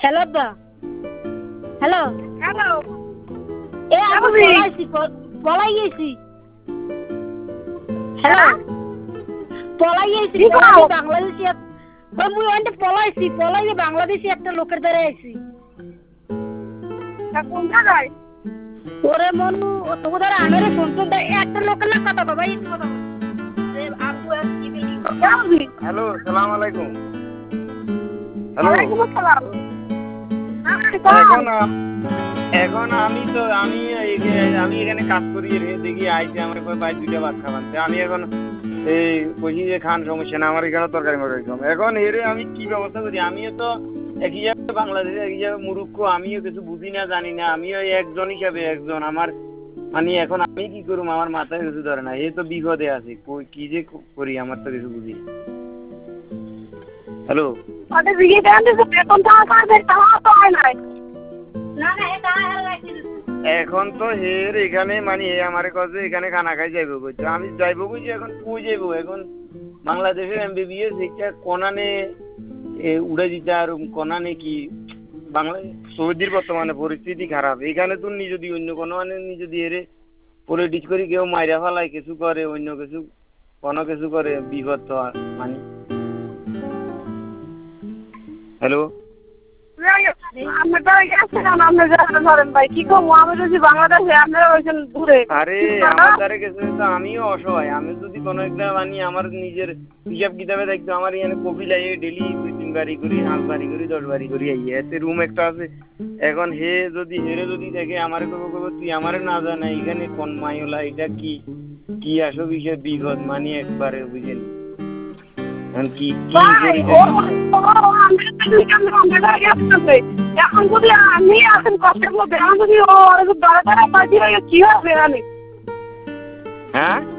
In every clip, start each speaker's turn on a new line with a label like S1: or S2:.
S1: Hello আব্বা। Hello
S2: hello
S1: এ আমি পলাই গেছি। হ্যালো পলাই গেছি বাংলাদেশি মুই ওইটা পলাইয়ে বাংলাদেশি একটা লোকের দ্বারা আইছি।
S2: কোন জায়গায়?
S1: ওরে মনু তোদের আনারে শুনছুন একটা লোকের না কথা বাবা একটু কথা
S3: হ্যালো সালাম আলাইকুম। হ্যালো
S2: ওয়ালাইকুম আসসালাম।
S3: এখন আমি এখানে কাজ করি দেখি আইছে আমার ভাই দুইটা বাচ্চা বানছে। আমি এখন এই কইছি যে খান সমস্যা না, আমার এখানে তরকারি মরকারি কম। এখন এরে আমি কি ব্যবস্থা করি? আমিও তো একই জায়গায় বাংলাদেশে, একই জায়গায় মুরুক্ষ, আমিও কিছু বুঝি না জানি না। আমিও একজন হিসাবে একজন, আমার মানে এখন আমি কি করুম আমার মাথায় কিছু ধরে না। এই তো বিপদে আছি, কি যে করি আমার তো কিছু বুঝি। হ্যালো এখন তো হের এখানে মানে আমারে কাছে এখানে খানা খাই যাইব কইছে। আমি যাইব কইছি, এখন কই যাইব? এখন বাংলাদেশের এমবিবিএস এটা কোনানে উড়ে দিতে আর কোনানে কি বাংলা সৌদির বর্তমানে পরিস্থিতি খারাপ। এখানে তো যদি অন্য কোনো মানে যদি এর পলিটিক্স করে কেউ মাইরা ফেলায় কিছু করে অন্য কিছু কোনো কিছু করে বিপদ তো মানে। হ্যালো আরে আমার দ্বারা গেছে তো আমিও অসহায়। আমি যদি কোনো একটা মানি আমার নিজের হিসাব কিতাবে দেখতো আমার এখানে কপিল আইয়ে ডেলি 2-3 বাড়ি করি, 5 বাড়ি করি, 10 বাড়ি করি আইয়ে এতে রুম একটা আছে। এখন হেরে যদি দেখে আমার তুই আমারে না জানা এখানে কোন মাইলা এটা কি আসো বিষয় বিপদ মানি একবারে বুঝেন কি
S2: এখন যদি আমি এখন কষ্টের মধ্যে এখন যদি কি হবে?
S3: হ্যাঁ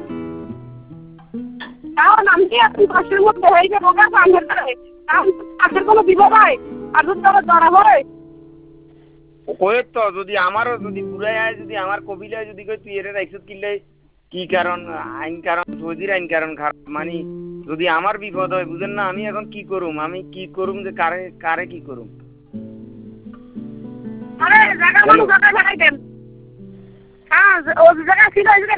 S2: এখন আমি এখন কষ্টের মধ্যে হয়ে যাবো কাছের কোনো বিপদ হয় আর যদি তারা ধরা হয়
S3: ওই তো যদি আমারও যদি পুরাই আয় যদি আমার কবিলায় যদি কই তুই এর রাইছত কিনলে কি কারণ আইন কারণ সৌদির আইন কারণ খারাপ মানি যদি আমার বিপদ হয় বুঝেন না আমি এখন কি করুম? আমি কি করুম যে কারে কি করুম?
S2: আরে জায়গা মানুষ জায়গা লাগাই দেন। হ্যাঁ ও জায়গা ছিল